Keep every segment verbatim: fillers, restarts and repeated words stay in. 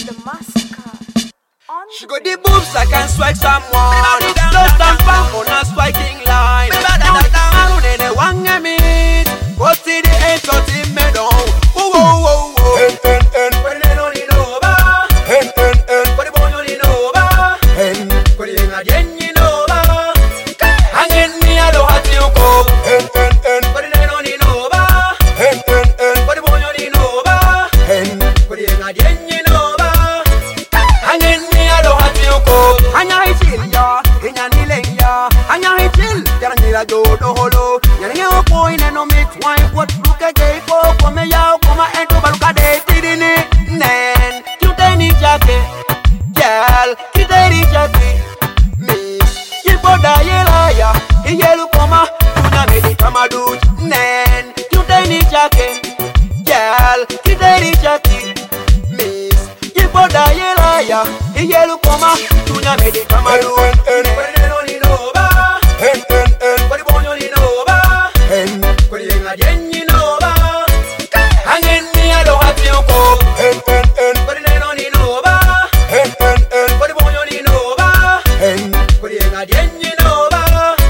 the massacre. On She the got the beat. boobs, I can strike someone. Just stand back on a striking line. I don't need one meet. What's in the end of the meadow? Whoa, whoa, whoa, whoa. Hen, hen, hen, But they don't need over. hen, hen, hen, But the boy don't need over. hen, But the young are getting over. Hanging me, I don't have to go. hen, hen, hen, But they don't need over. hen, hen, hen, But the boy don't need over. hen. But the young are getting over. Hanging me, I don't have to go. Hanya hichil ya, hinya nile ya. Hanya hichil, jara nila jodo holo. Nyanye opo ine no mit wine what look at gay ko kome ya koma ento baluka de tidini nen. Today ni jake, girl, today ni jake. Miss, yiboda yela ya, iyelu koma, tuna medi kama duj nen. Today ni jake, girl, today ni jake. Miss, yiboda yela ya, iyelu koma, tuna medi kama Hen, duj hen, hen, But they don't need over. hen, hen, hen, But the boy don't need over. hen, But the young are getting over. Hanging me, I don't have to go. hen, hen, hen, But they don't need over. hen, hen, hen, But the boy don't need over. hen. But the young are getting over.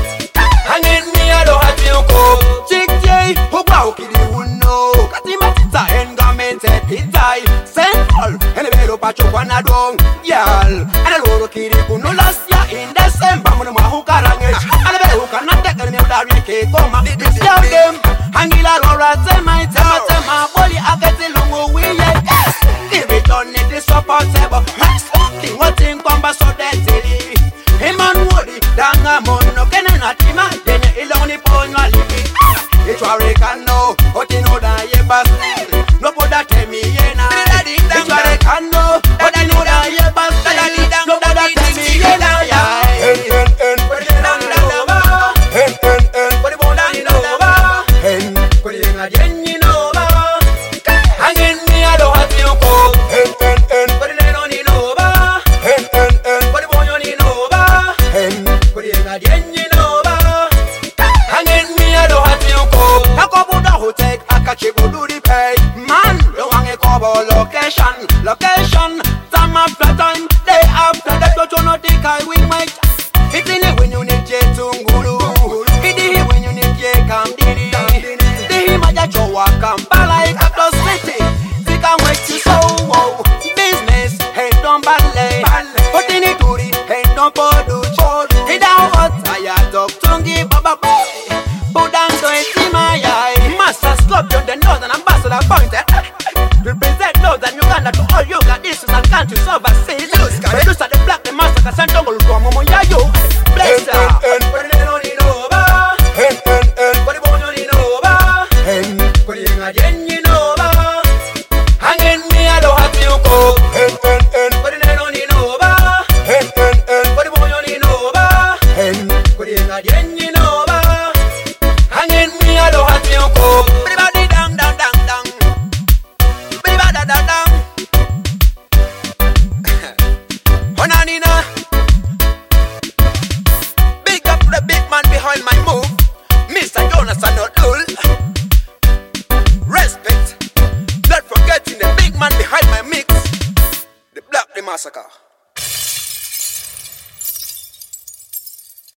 Hanging me, I don't have to go. Chick J, who broke it, you know. Katima tita, engament, pizza. Central, and a little patch of one adong. Yal, and a little kid, who no last year in December, Mahu Karangage. And a bell who cannot take a name that we can't come up. This young them, Hangila Laura, Zema, Zema, Zema, Bolly, I get the long way. Give it on it, this support table. Next walking, what in combat so deadly. Him and Woody, Danga Mono, Kenana Tima, then Iloni Pona Libi. It's where I can know, what you know that you bust. No put that tell me, yeah, it's where I can know, what you know that you bust. No put that tell me, yeah, Hen, hen, hen, but they don't need over. hen, hen, hen, But they won't need over. hen, But they ain't getting over. Hanging me, I don't have to go. hen, hen, hen, But they don't need over. hen, hen, hen, But they won't need over. hen. But they ain't getting over. Hanging me, I don't have to go. I go to the hotel, I catch you go do the pay. Man, you want a cover location, location, time after time, day after